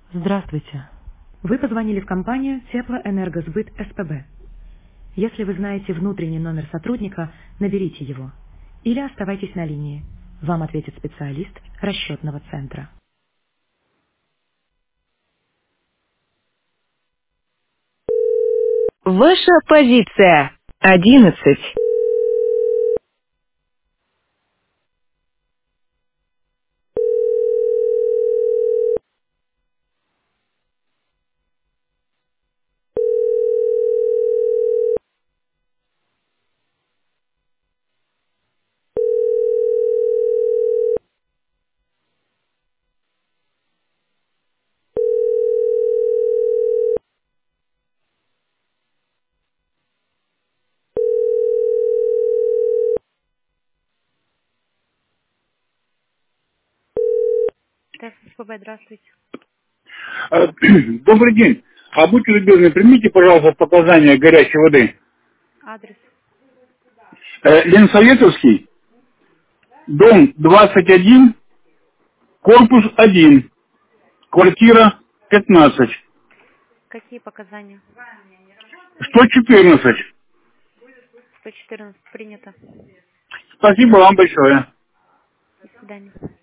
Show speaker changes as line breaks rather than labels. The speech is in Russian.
Здравствуйте. Вы позвонили в компанию Теплоэнергосбыт СПБ. Если вы знаете внутренний номер сотрудника, наберите его. Или оставайтесь на линии. Вам ответит специалист расчетного центра.
Ваша позиция 11. СПБ, здравствуйте.
Добрый день. А будьте любезны, примите, пожалуйста, показания горячей воды.
Адрес.
Ленсоветовский, дом 21, корпус 1, квартира 15,
Какие показания?
114.
114. Принято.
Спасибо вам большое.
До свидания.